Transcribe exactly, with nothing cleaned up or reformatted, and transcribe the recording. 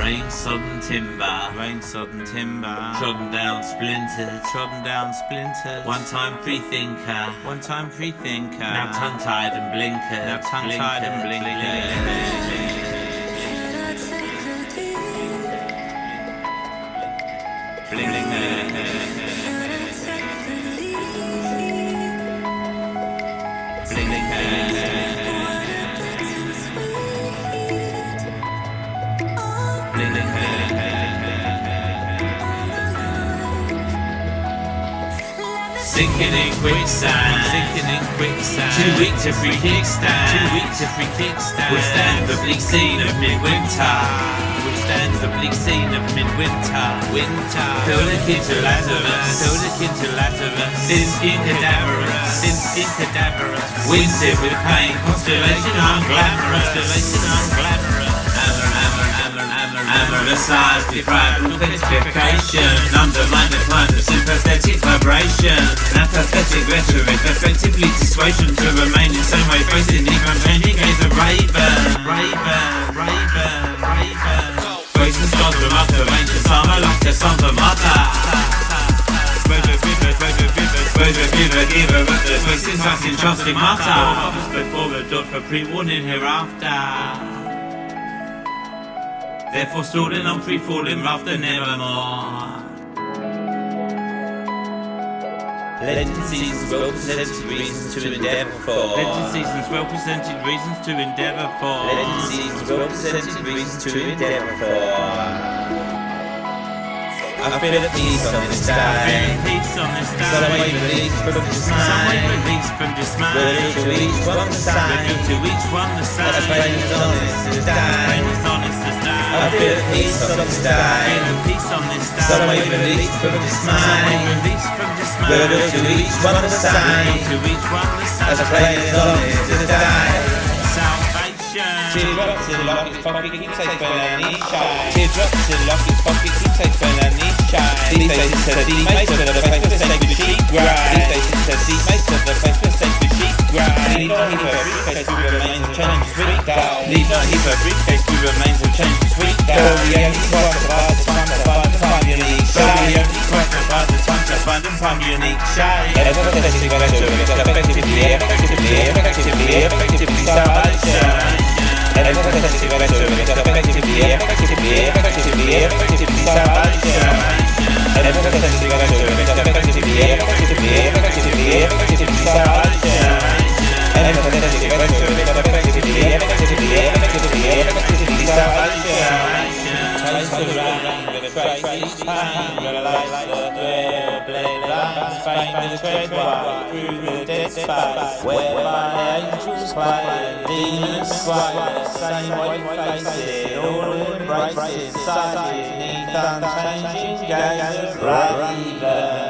Rain-sodden timber, rain-sodden timber, trodden down splinters, trodden down splinters. One-time free-thinker, one-time free-thinker. Now tongue-tied and blinkered, now tongue-tied and blinkered. Sinking in quicksand, sinking in quicksand. Too weak to free kickstand, too weak to free kickstand. Withstand the bleak scene of midwinter, withstand the bleak scene of midwinter. Winter, Tolikin to Lazarus, Tolikin to Lazarus. Thin skin cadaverous, thin skin cadaverous. Winsted with pain, constellation unglamorous, constellation unglamorous. Amorous, deprived of petrification. Undermine the climb of sympathetic vibration. Apathetic rhetoric, effectively dissuasion to remain in some way facing the unchanging gaze of Raven. Raven, Raven, Raven. Grace and stars from utter ancient summer like the sons of mother. River, river, river, river, river, river, giver of the voices us in trusting matter. Before the dot for pre-warning hereafter. Therefore stalling on free-falling rather nevermore. Legend seasons well-presented reasons to endeavour for. Legend seasons well-presented reasons to endeavour for. Legend seasons well-presented reasons to endeavour for. I feel at peace on this day. I feel at peace on this day. Some way released from dismay. Some way released from dismay. Revealed to each one the same. Revealed to each one the same. As plain as honest as day. Plain as honest as day. I feel at peace on this day. I feel at peace on this day. Some way released from dismay. Some way released from dismay. Revealed to each one the same. To each one the same. As plain as honest as day. Teardrops in Locket's pocket, keep safe when I need shine. Teardrops in Locket's pocket, keep safe when I need shine. These days it's a deep mace of the place for safe with sheep grind. These days it's a deep mace of the place for safe with sheep grind. Need not heap a briefcase, we remains and change sweet dough. Need not heap a briefcase, we remains and change sweet dough. We only swipe about the time to find and find unique shine. We only swipe about the time to find and find unique shine. Effectively, effectively, effectively, effectively, effectively, effectively, salvation. Effectively, effectively, effectively, effectively, effectively, effectively, salvation. Effectively, effectively, effectively, effectively, effectively, effectively, salvation. Effectively, effectively, effectively, effectively, effectively, effectively, salvation. Taste the rain with a trace pain, realize the thread, blade lines, fame the tread wide through the dead space, where my angels play, demons sway, same white faces, all embracing, silent, neath unchanging gaze of Raven.